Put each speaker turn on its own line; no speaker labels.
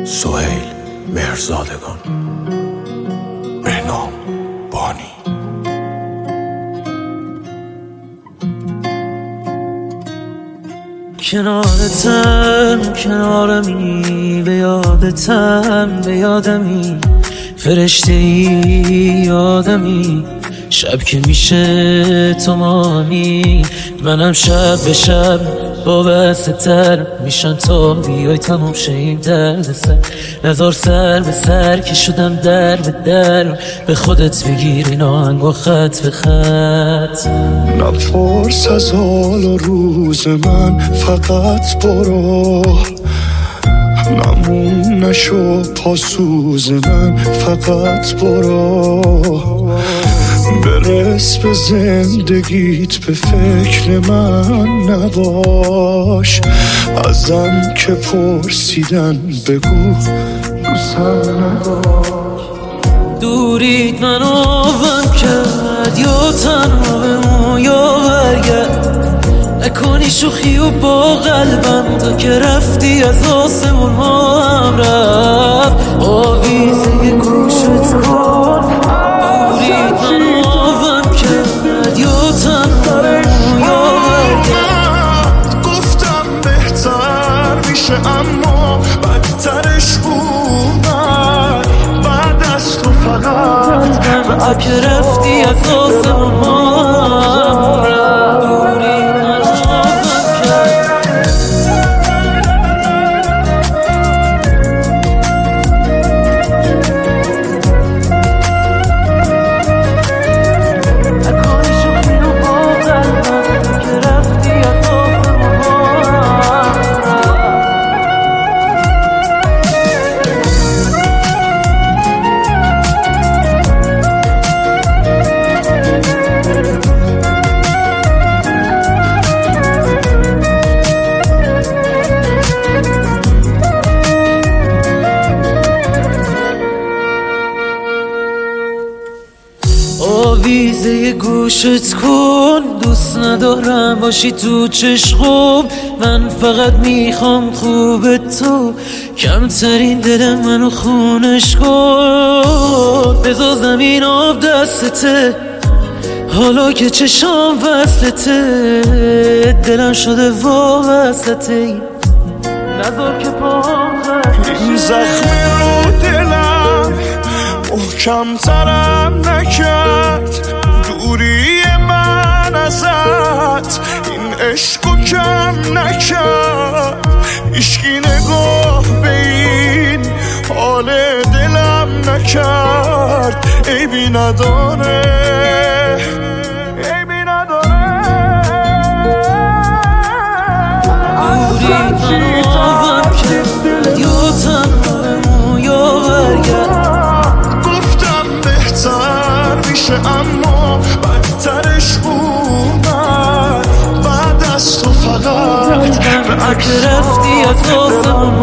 سهیل مهرزادگان. بهنام بانی.
کنارتم کنارمی، به یادتم به یادمی، فرشته ای آدمی، شب که میشه تو مانی، منم شب به شب وابسته تر میشن تا بیای تموم شه این درد سر. نذار سر به سر که شدم در به در، به خودت بگیر این آهنگ و خط به خط.
نپرس از حال و روز من، فقط برو، نمون نشو پاسوز من، فقط برو. برس به زندگیت، به فکر من نباش، ازم که پرسیدن بگو دوستم نداشت.
دوریت منو ون کرد، یا تنها بمون یا برگرد، نکنی شوخی و با قلبم، تا که رفتی از آسمون ما هم رفت آویزه یه گوشت کن. دوریت منو ون کرد، یا تنها بمون یا برگرد،
گفتم بهتر میشه اما بدترش اومد، بعد از تو فقط
تا که رفتی از آسمون ما هم رفت. آویزه گوشت کن، دوست ندارم باشی تو چشم، من فقط میخوام خوب تو، کمترین دل منو خونش کن. بذار زمین آب دستته، حالا که چشام وصلته، دلم شده وابستته، نذار که پاهم
این زخمی رو دلم محکمترم نکرد، دوری من ازت این عشقو کم نکرد، هیچکی نگاه به این حال دلم نکرد، عیبی نداره عیبی نداره.
دوریت منو ون کرد، یا تنها بمون یا برگرد،
گفتم بهتر میشه اما بدترش اومد، بعد از تو فقط به
که رفتی از آسمون